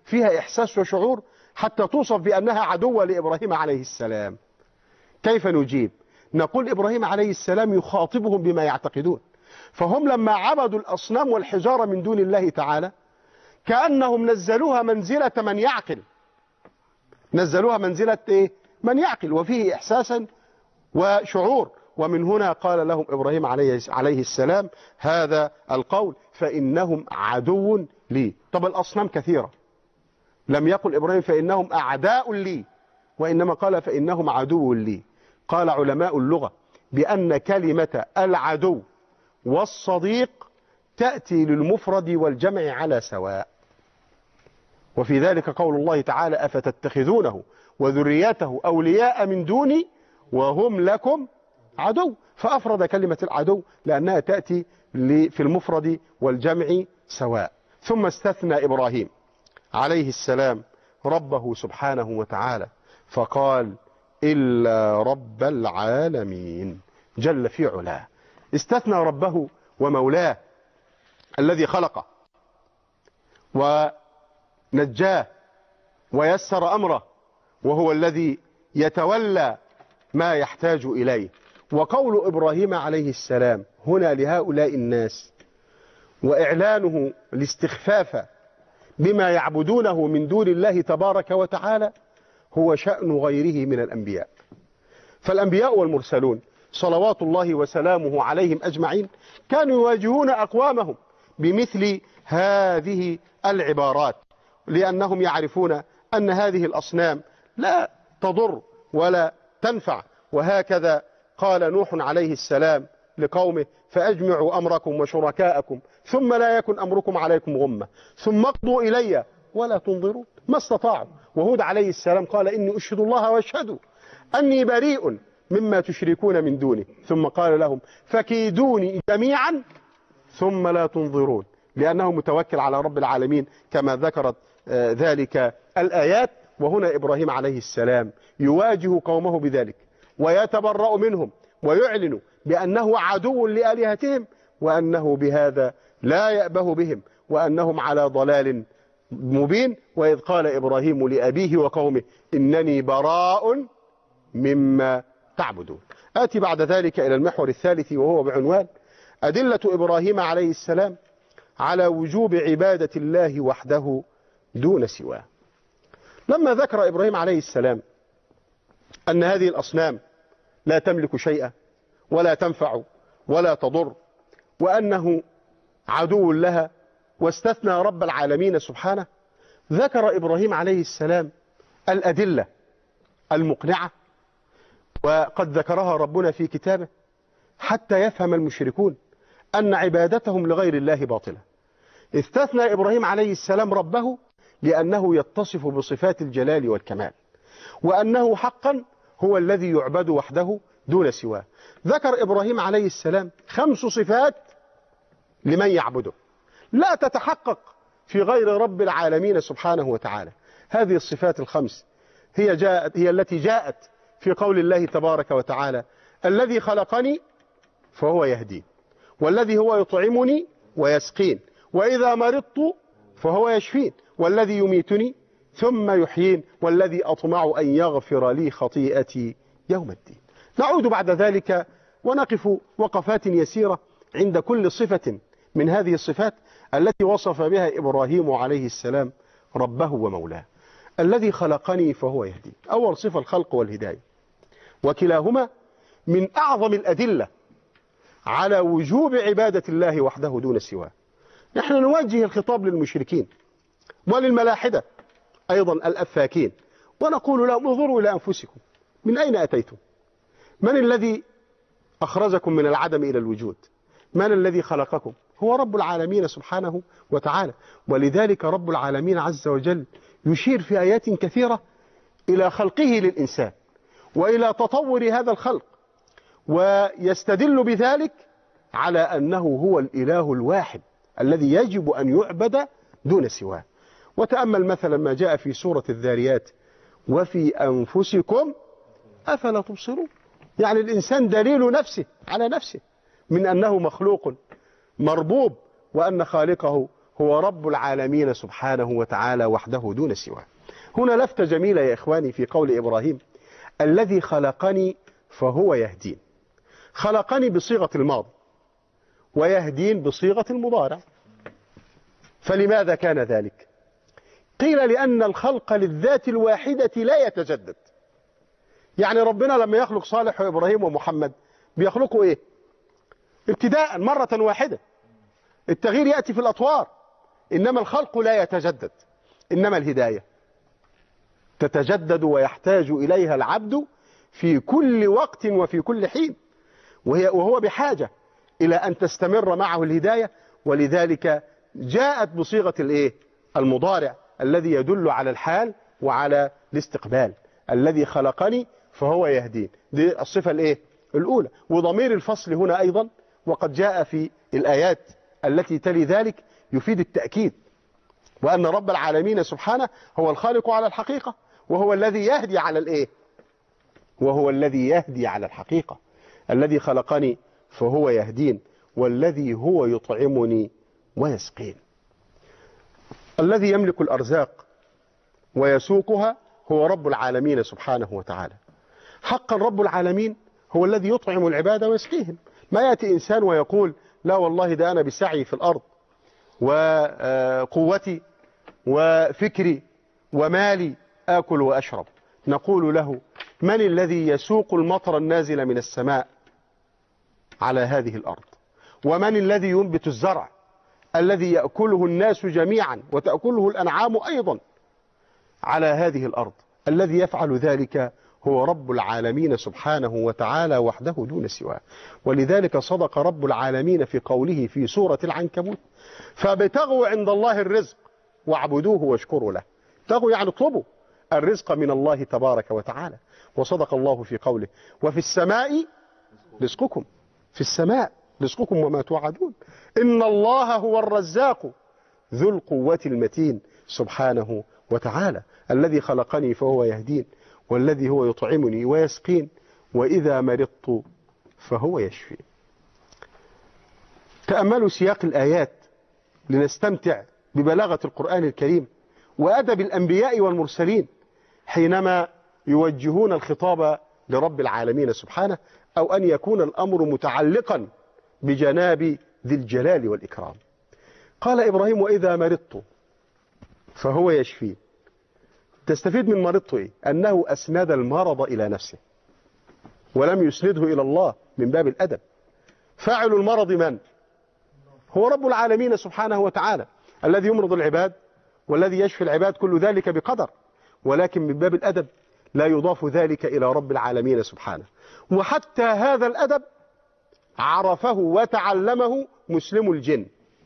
فيها إحساس وشعور حتى توصف بأنها عدوة لإبراهيم عليه السلام. كيف نجيب؟ نقول إبراهيم عليه السلام يخاطبهم بما يعتقدون، فهم لما عبدوا الأصنام والحجارة من دون الله تعالى كأنهم نزلوها منزلة من يعقل، نزلوها منزلة إيه؟ من يعقل وفيه إحساسا وشعور. ومن هنا قال لهم إبراهيم عليه السلام هذا القول فإنهم عدو لي. طب الأصنام كثيرة، لم يقل إبراهيم فإنهم أعداء لي، وإنما قال فإنهم عدو لي. قال علماء اللغة بأن كلمة العدو والصديق تأتي للمفرد والجمع على سواء، وفي ذلك قول الله تعالى أفتتخذونه وذريته أولياء من دوني وهم لكم عدو، فأفرد كلمة العدو لأنها تأتي في المفرد والجمع سواء. ثم استثنى إبراهيم عليه السلام ربه سبحانه وتعالى فقال إلا رب العالمين جل في علاه. استثنى ربه ومولاه الذي خلقه ونجاه ويسر أمره، وهو الذي يتولى ما يحتاج إليه. وقول إبراهيم عليه السلام هنا لهؤلاء الناس وإعلانه الاستخفاف بما يعبدونه من دون الله تبارك وتعالى هو شأن غيره من الأنبياء. فالأنبياء والمرسلون صلوات الله وسلامه عليهم أجمعين كانوا يواجهون أقوامهم بمثل هذه العبارات، لأنهم يعرفون أن هذه الأصنام لا تضر ولا تنفع. وهكذا قال نوح عليه السلام لقومه فأجمعوا أمركم وشركاءكم ثم لا يكن أمركم عليكم غمة ثم اقضوا إلي ولا تنظرون ما استطاعوا. وهود عليه السلام قال إني أشهد الله واشهدوا أني بريء مما تشركون من دونه، ثم قال لهم فكيدوني جميعا ثم لا تنظرون، لأنه متوكل على رب العالمين كما ذكرت ذلك الآيات. وهنا إبراهيم عليه السلام يواجه قومه بذلك ويتبرأ منهم ويعلن بأنه عدو لآلهتهم، وأنه بهذا لا يأبه بهم، وأنهم على ضلال مبين. وإذ قال إبراهيم لأبيه وقومه إنني براء مما تعبدون. آتي بعد ذلك إلى المحور الثالث وهو بعنوان أدلة إبراهيم عليه السلام على وجوب عبادة الله وحده دون سواه. لما ذكر إبراهيم عليه السلام أن هذه الأصنام لا تملك شيئا ولا تنفع ولا تضر وأنه عدو لها، واستثنى رب العالمين سبحانه، ذكر إبراهيم عليه السلام الأدلة المقنعة، وقد ذكرها ربنا في كتابه حتى يفهم المشركون أن عبادتهم لغير الله باطلة. استثنى إبراهيم عليه السلام ربه لأنه يتصف بصفات الجلال والكمال، وأنه حقا هو الذي يعبد وحده دون سواه. ذكر إبراهيم عليه السلام خمس صفات لمن يعبده لا تتحقق في غير رب العالمين سبحانه وتعالى. هذه الصفات الخمس هي, جاءت هي التي جاءت في قول الله تبارك وتعالى الذي خلقني فهو يهدين، والذي هو يطعمني ويسقين، وإذا مرضت فهو يشفين، والذي يميتني ثم يحيين، والذي أطمع أن يغفر لي خطيئتي يوم الدين. نعود بعد ذلك ونقف وقفات يسيرة عند كل صفة من هذه الصفات التي وصف بها إبراهيم عليه السلام ربه ومولاه. الذي خلقني فهو يهدي، أول صفة الخلق والهداية، وكلاهما من أعظم الأدلة على وجوب عبادة الله وحده دون سواه. نحن نوجه الخطاب للمشركين وللملاحدة أيضا الأفاكين، ونقول لهم انظروا إلى أنفسكم، من أين أتيتم؟ من الذي أخرجكم من العدم إلى الوجود؟ من الذي خلقكم؟ هو رب العالمين سبحانه وتعالى. ولذلك رب العالمين عز وجل يشير في آيات كثيرة إلى خلقه للإنسان وإلى تطور هذا الخلق، ويستدل بذلك على أنه هو الإله الواحد الذي يجب أن يعبد دون سواه. وتأمل مثلا ما جاء في سورة الذاريات وفي أنفسكم أفلا تبصرون. يعني الإنسان دليل نفسه على نفسه من أنه مخلوق مربوب، وأن خالقه هو رب العالمين سبحانه وتعالى وحده دون سواه. هنا لفتة جميلة يا إخواني في قول إبراهيم: الذي خلقني فهو يهدين. خلقني بصيغة الماضي، ويهدين بصيغة المضارع. فلماذا كان ذلك؟ قيل لأن الخلق للذات الواحدة لا يتجدد. يعني ربنا لما يخلق صالح وإبراهيم ومحمد بيخلقوا إيه؟ ابتداء مرة واحدة. التغيير يأتي في الأطوار، إنما الخلق لا يتجدد. إنما الهداية تتجدد ويحتاج إليها العبد في كل وقت وفي كل حين، وهي وهو بحاجة إلى أن تستمر معه الهداية. ولذلك جاءت بصيغة الإيه؟ المضارع الذي يدل على الحال وعلى الاستقبال. الذي خلقني فهو يهدين، دي الصفة الإيه؟ الأولى. وضمير الفصل هنا أيضا وقد جاء في الآيات التي تلي ذلك يفيد التأكيد، وأن رب العالمين سبحانه هو الخالق على الحقيقة، وهو الذي يهدي على الإيه؟ وهو الذي يهدي على الحقيقة. الذي خلقني فهو يهدين، والذي هو يطعمني ويسقين. الذي يملك الأرزاق ويسوقها هو رب العالمين سبحانه وتعالى. حقا رب العالمين هو الذي يطعم العباد ويسقيهم. ما يأتي إنسان ويقول: لا والله ده أنا بسعي في الأرض وقوتي وفكري ومالي آكل وأشرب. نقول له: من الذي يسوق المطر النازل من السماء على هذه الأرض؟ ومن الذي ينبت الزرع الذي يأكله الناس جميعا وتأكله الأنعام أيضا على هذه الأرض؟ الذي يفعل ذلك هو رب العالمين سبحانه وتعالى وحده دون سواه. ولذلك صدق رب العالمين في قوله في سورة العنكبوت: فابتغوا عند الله الرزق واعبدوه واشكروا له. ابتغوا يعني اطلبوا الرزق من الله تبارك وتعالى. وصدق الله في قوله: وفي السماء رزقكم. في السماء رزقكم وما توعدون، إن الله هو الرزاق ذو القوة المتين سبحانه وتعالى. الذي خلقني فهو يهدين، والذي هو يطعمني ويسقين، وإذا مرضت فهو يشفين. تأملوا سياق الآيات لنستمتع ببلاغة القرآن الكريم وأدب الأنبياء والمرسلين حينما يوجهون الخطاب لرب العالمين سبحانه، أو أن يكون الأمر متعلقا بجناب ذي الجلال والإكرام. قال إبراهيم: وإذا مرضت فهو يشفين. تستفيد من مرضت إيه؟ أنه أسند المرض إلى نفسه ولم يسنده إلى الله من باب الأدب. فاعل المرض من؟ هو رب العالمين سبحانه وتعالى، الذي يمرض العباد والذي يشفي العباد، كل ذلك بقدر، ولكن من باب الأدب لا يضاف ذلك إلى رب العالمين سبحانه. وحتى هذا الأدب عرفه وتعلمه مسلم الجن.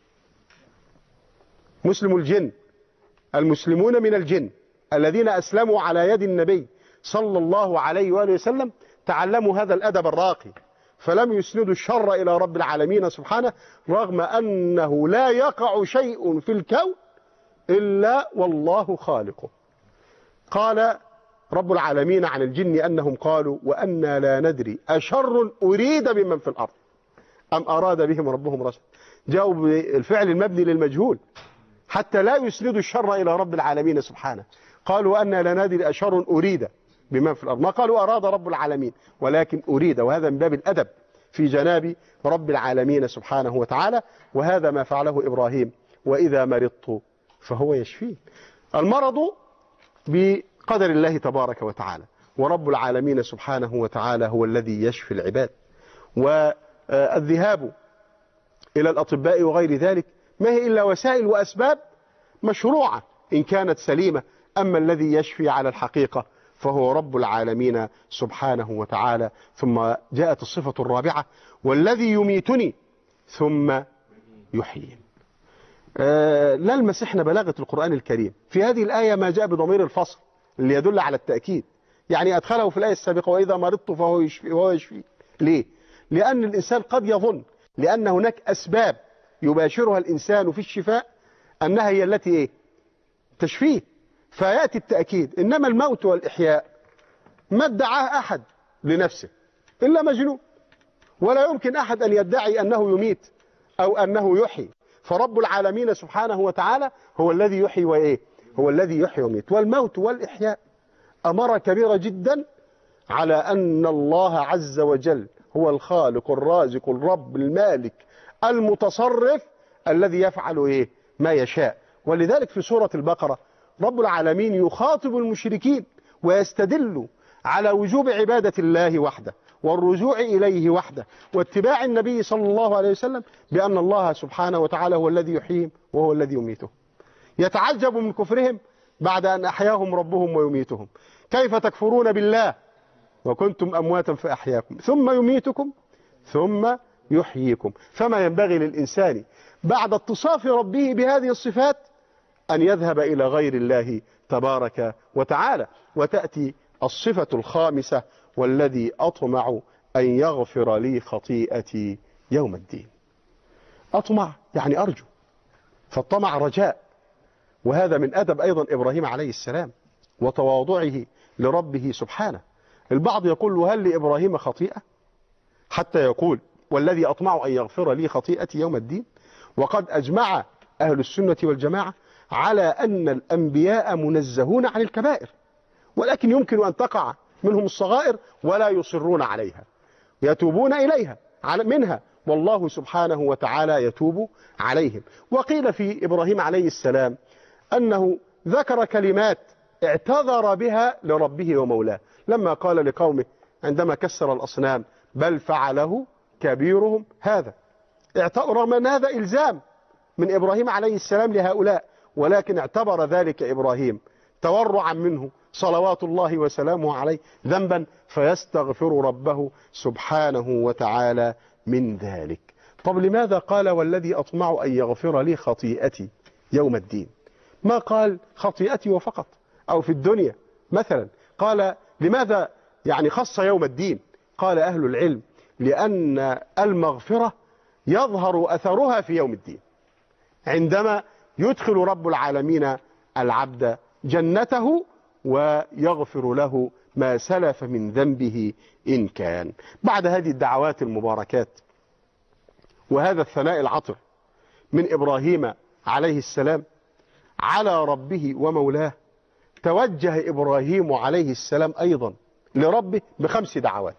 مسلم الجن، المسلمون من الجن الذين أسلموا على يد النبي صلى الله عليه وآله وسلم تعلموا هذا الأدب الراقي، فلم يسندوا الشر إلى رب العالمين سبحانه، رغم أنه لا يقع شيء في الكون إلا والله خالقه. قال رب العالمين عن الجن أنهم قالوا: وأنا لا ندري أشر أريد بمن في الأرض أم أراد بهم ربهم رشدا. جاءوا بالفعل المبني للمجهول حتى لا يسندوا الشر إلى رب العالمين سبحانه. قالوا: وأنا لا ندري أشر أريد بمن في الأرض، ما قالوا أراد رب العالمين، ولكن أريد، وهذا من باب الأدب في جناب رب العالمين سبحانه وتعالى. وهذا ما فعله إبراهيم: وإذا مرضت فهو يشفين. المرض بقدر الله تبارك وتعالى، ورب العالمين سبحانه وتعالى هو الذي يشفي العباد. والذهاب إلى الأطباء وغير ذلك ما هي إلا وسائل وأسباب مشروعة إن كانت سليمة. أما الذي يشفي على الحقيقة فهو رب العالمين سبحانه وتعالى. ثم جاءت الصفة الرابعة: والذي يميتني ثم يحيين. آه نلمس احنا بلاغة القرآن الكريم في هذه الآية ما جاء بضمير الفصل اللي يدل على التأكيد. يعني أدخله في الآية السابقة: وإذا مرضت فهو يشفي. وهو يشفي ليه؟ لأن الإنسان قد يظن لأن هناك أسباب يباشرها الإنسان في الشفاء أنها هي التي إيه؟ تشفيه، فيأتي التأكيد. إنما الموت والإحياء ما ادعاه أحد لنفسه إلا مجنون، ولا يمكن أحد أن يدعي أنه يميت أو أنه يحيي. فرب العالمين سبحانه وتعالى هو الذي يحيي وإيه؟ هو الذي يحيي ويميت. والموت والإحياء أمر كبيرة جدا على أن الله عز وجل هو الخالق الرازق الرب المالك المتصرف الذي يفعل إيه؟ ما يشاء. ولذلك في سورة البقرة رب العالمين يخاطب المشركين ويستدل على وجوب عبادة الله وحده والرجوع إليه وحده واتباع النبي صلى الله عليه وسلم بأن الله سبحانه وتعالى هو الذي يحييهم وهو الذي يميتهم. يتعجب من كفرهم بعد أن أحياهم ربهم ويميتهم. كيف تكفرون بالله وكنتم أمواتا فأحياكم ثم يميتكم ثم يحييكم. فما ينبغي للإنسان بعد اتصاف ربه بهذه الصفات أن يذهب إلى غير الله تبارك وتعالى. وتأتي الصفة الخامسة والذي أطمع أن يغفر لي خطيئتي يوم الدين. أطمع يعني أرجو، فالطمع رجاء، وهذا من أدب أيضا إبراهيم عليه السلام وتواضعه لربه سبحانه. البعض يقول هل لإبراهيم خطيئة حتى يقول والذي أطمع أن يغفر لي خطيئتي يوم الدين؟ وقد أجمع أهل السنة والجماعة على أن الأنبياء منزهون عن الكبائر، ولكن يمكن أن تقع منهم الصغائر ولا يصرون عليها، يتوبون إليها منها، والله سبحانه وتعالى يتوب عليهم. وقيل في إبراهيم عليه السلام أنه ذكر كلمات اعتذر بها لربه ومولاه لما قال لقومه عندما كسر الأصنام بل فعله كبيرهم هذا، رغم أن هذا إلزام من إبراهيم عليه السلام لهؤلاء، ولكن اعتبر ذلك إبراهيم تورعا منه صلوات الله وسلامه عليه ذنبا فيستغفر ربه سبحانه وتعالى من ذلك. طب لماذا قال والذي أطمع أن يغفر لي خطيئتي يوم الدين؟ ما قال خطيئتي وفقط أو في الدنيا مثلا، قال لماذا يعني خص يوم الدين؟ قال أهل العلم لأن المغفرة يظهر أثرها في يوم الدين عندما يدخل رب العالمين العبد جنته ويغفر له ما سلف من ذنبه إن كان. بعد هذه الدعوات المباركات وهذا الثناء العطر من إبراهيم عليه السلام على ربه ومولاه، توجه إبراهيم عليه السلام أيضا لربه بخمس دعوات،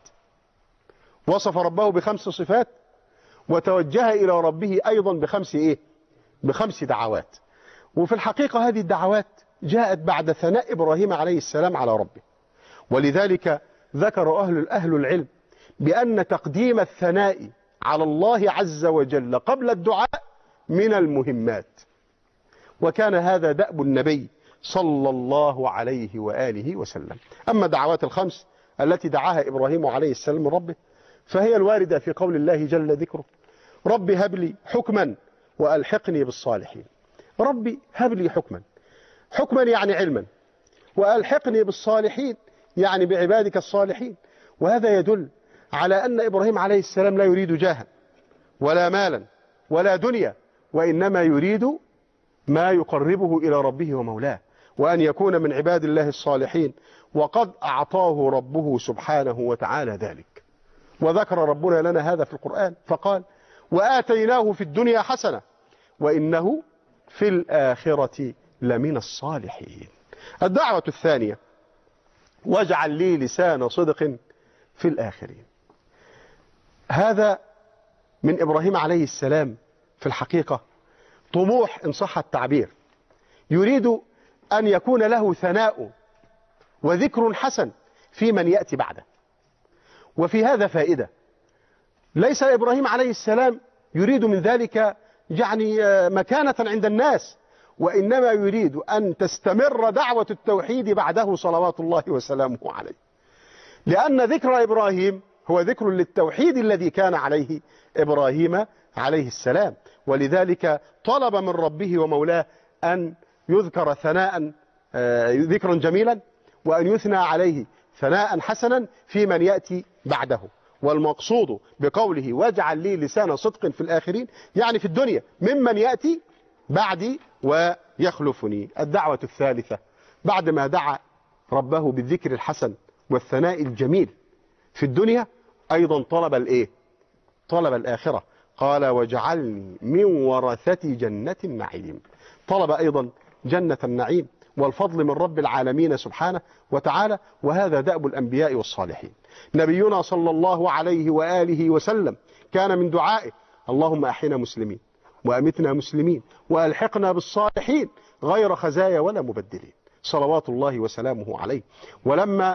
وصف ربه بخمس صفات وتوجه إلى ربه أيضا بخمس إيه؟ بخمس دعوات. وفي الحقيقة هذه الدعوات جاءت بعد ثناء إبراهيم عليه السلام على ربه، ولذلك ذكر أهل أهل العلم بأن تقديم الثناء على الله عز وجل قبل الدعاء من المهمات، وكان هذا دأب النبي صلى الله عليه وآله وسلم. أما دعوات الخمس التي دعاها إبراهيم عليه السلام من ربه فهي الواردة في قول الله جل ذكره رب هب لي حكما وألحقني بالصالحين. ربي هب لي حكما، حكما يعني علما، وألحقني بالصالحين يعني بعبادك الصالحين. وهذا يدل على أن إبراهيم عليه السلام لا يريد جاها ولا مالا ولا دنيا، وإنما يريد ما يقربه إلى ربه ومولاه وأن يكون من عباد الله الصالحين، وقد أعطاه ربه سبحانه وتعالى ذلك. وذكر ربنا لنا هذا في القرآن فقال وآتيناه في الدنيا حسنة وإنه في الآخرة لمن الصالحين. الدعوة الثانية واجعل لي لسان صدق في الآخرين. هذا من إبراهيم عليه السلام في الحقيقة طموح إن صح التعبير، يريد أن يكون له ثناء وذكر حسن في من يأتي بعده. وفي هذا فائدة، ليس إبراهيم عليه السلام يريد من ذلك يعني مكانة عند الناس، وإنما يريد أن تستمر دعوة التوحيد بعده صلوات الله وسلامه عليه، لأن ذكر إبراهيم هو ذكر للتوحيد الذي كان عليه إبراهيم عليه السلام. ولذلك طلب من ربه ومولاه أن يذكر ثناء ذكرا جميلا وأن يثنى عليه ثناء حسنا في من يأتي بعده. والمقصود بقوله واجعل لي لسان صدق في الآخرين يعني في الدنيا ممن يأتي بعدي ويخلفني. الدعوة الثالثة بعد ما دعا ربه بالذكر الحسن والثناء الجميل في الدنيا أيضا طلب الإيه؟ طلب الآخرة. قال واجعلني من ورثة جنة النعيم. طلب أيضا جنة النعيم والفضل من رب العالمين سبحانه وتعالى، وهذا دأب الأنبياء والصالحين. نبينا صلى الله عليه وآله وسلم كان من دعائه اللهم أحينا مسلمين وأمتنا مسلمين وألحقنا بالصالحين غير خزايا ولا مبدلين، صلوات الله وسلامه عليه. ولما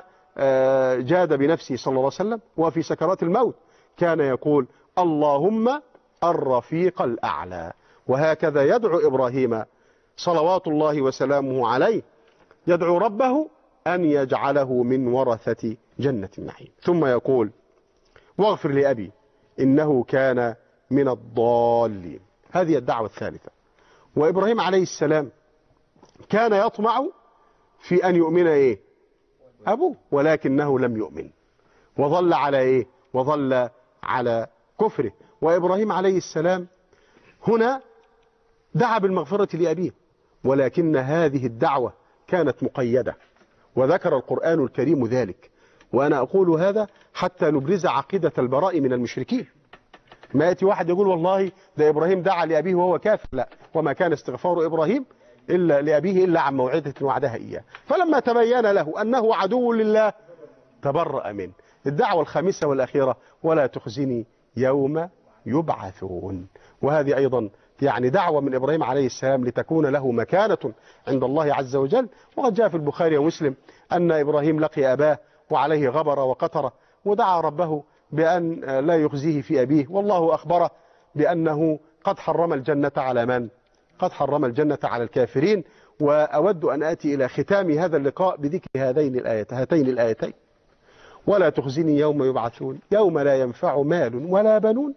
جاد بنفسه صلى الله عليه وسلم وفي سكرات الموت كان يقول اللهم الرفيق الأعلى. وهكذا يدعو إبراهيم صلوات الله وسلامه عليه، يدعو ربه أن يجعله من ورثة جنة النعيم. ثم يقول واغفر لأبي إنه كان من الضالين. هذه الدعوة الثالثة. وإبراهيم عليه السلام كان يطمع في أن يؤمن إيه؟ أبوه، ولكنه لم يؤمن وظل على إيه؟ وظل على كفره. وإبراهيم عليه السلام هنا دعا بالمغفرة لأبيه، ولكن هذه الدعوة كانت مقيدة، وذكر القرآن الكريم ذلك. وأنا أقول هذا حتى نبرز عقيدة البراء من المشركين. ما يأتي واحد يقول والله ده إبراهيم دعا لأبيه وهو كافر، لا، وما كان استغفار إبراهيم إلا لأبيه إلا عن موعدة وعدها إياه، فلما تبين له أنه عدو لله تبرأ منه. الدعوة الخامسة والأخيرة ولا تخزني يوم يبعثون، وهذه أيضا يعني دعوة من إبراهيم عليه السلام لتكون له مكانة عند الله عز وجل. وقد جاء في البخاري ومسلم أن إبراهيم لقي أباه وعليه غبر وقطر، ودعا ربه بأن لا يخزيه في أبيه، والله أخبره بأنه قد حرم الجنة على من؟ قد حرم الجنة على الكافرين. وأود أن آتي إلى ختام هذا اللقاء بذكر هذين الآيات هاتين الآيتين ولا تخزني يوم يبعثون يوم لا ينفع مال ولا بنون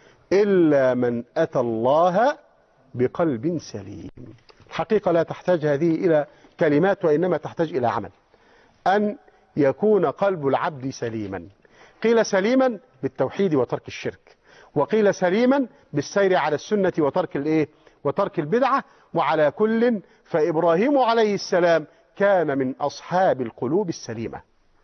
إلا من أتى الله بقلب سليم. الحقيقة لا تحتاج هذه إلى كلمات، وإنما تحتاج إلى عمل، أن يكون قلب العبد سليما. قيل سليما بالتوحيد وترك الشرك، وقيل سليما بالسير على السنة وترك الإيه؟ وترك البدعة. وعلى كل فإبراهيم عليه السلام كان من أصحاب القلوب السليمة،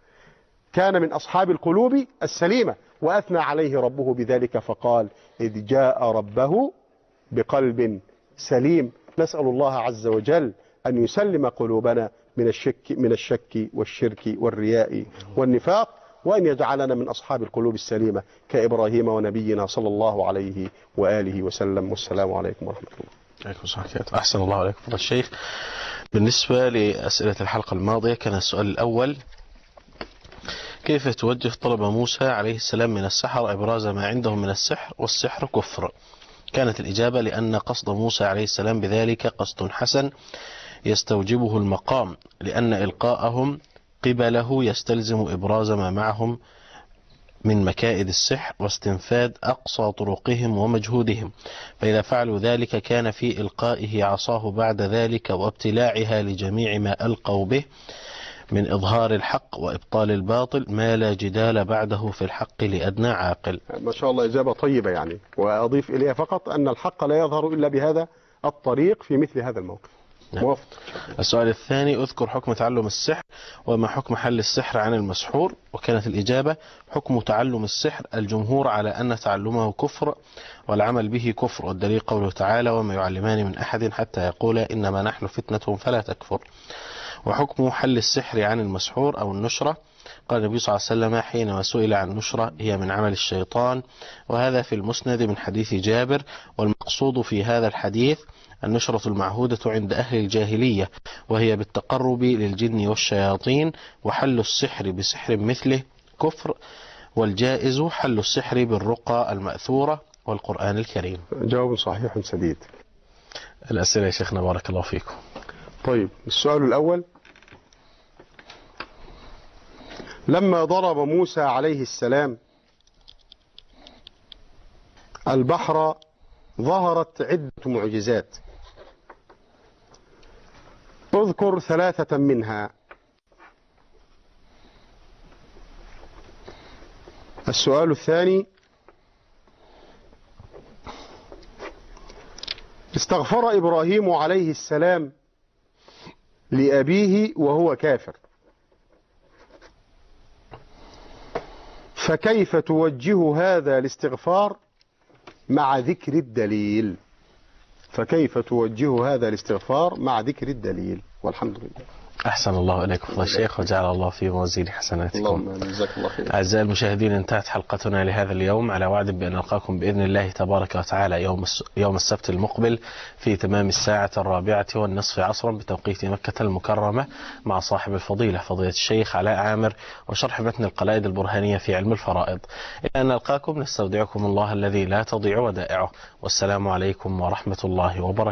كان من أصحاب القلوب السليمة، وأثنى عليه ربه بذلك فقال إذ جاء ربه بقلب سليم. نسأل الله عز وجل أن يسلم قلوبنا من الشك من الشك والشرك والرياء والنفاق، وأن يجعلنا من أصحاب القلوب السليمة كإبراهيم ونبينا صلى الله عليه وآله وسلم. والسلام عليكم ورحمة الله. عليكم السلام. أحسن الله عليكم فضل الشيخ. بالنسبة لأسئلة الحلقة الماضية كان السؤال الأول: كيف توجه طلب موسى عليه السلام من السحر إبراز ما عندهم من السحر والسحر كفر؟ كانت الإجابة لأن قصد موسى عليه السلام بذلك قصد حسن يستوجبه المقام، لأن إلقاءهم قبله يستلزم إبراز ما معهم من مكائد السحر واستنفاد أقصى طرقهم ومجهودهم، فإذا فعلوا ذلك كان في إلقائه عصاه بعد ذلك وابتلاعها لجميع ما ألقوا به من إظهار الحق وإبطال الباطل ما لا جدال بعده في الحق لأدنى عاقل. ما شاء الله، إجابة طيبة يعني. وأضيف إليها فقط أن الحق لا يظهر إلا بهذا الطريق في مثل هذا الموقف. نعم. السؤال الثاني: اذكر حكم تعلم السحر وما حكم حل السحر عن المسحور؟ وكانت الإجابة: حكم تعلم السحر الجمهور على أن تعلمه كفر والعمل به كفر، والدليل قوله تعالى: وما يعلمان من أحد حتى يقولا إنما نحن فتنة فلا تكفر. وحكم حل السحر عن المسحور أو النشرة: قال النبي صلى الله عليه وسلم حينما سئل عن النشرة: هي من عمل الشيطان، وهذا في المسند من حديث جابر. والمقصود في هذا الحديث النشرة المعهودة عند أهل الجاهلية، وهي بالتقرب للجن والشياطين، وحل السحر بسحر مثله كفر، والجائز حل السحر بالرقى المأثورة والقرآن الكريم. جواب صحيح سديد. الأسئلة يا شيخنا بارك الله فيكم. طيب، السؤال الأول: لما ضرب موسى عليه السلام البحر ظهرت عدة معجزات، اذكر ثلاثة منها. السؤال الثاني: استغفر إبراهيم عليه السلام لأبيه وهو كافر، فكيف توجه هذا الاستغفار مع ذكر الدليل. فكيف توجه هذا الاستغفار مع ذكر الدليل؟ والحمد لله. أحسن الله إليكم فضيلة الشيخ وجعل الله في موازين حسناتكم. اللهم جزاك الله خير. أعزائي المشاهدين، انتهت حلقتنا لهذا اليوم، على وعد بأن نلقاكم بإذن الله تبارك وتعالى يوم يوم السبت المقبل في تمام الساعة الرابعة والنصف عصرا بتوقيت مكة المكرمة مع صاحب الفضيلة فضيلة الشيخ علاء عامر وشرح متن القلائد البرهانية في علم الفرائض. إلى أن نلقاكم نستودعكم الله الذي لا تضيع ودائعه، والسلام عليكم ورحمة الله وبركاته.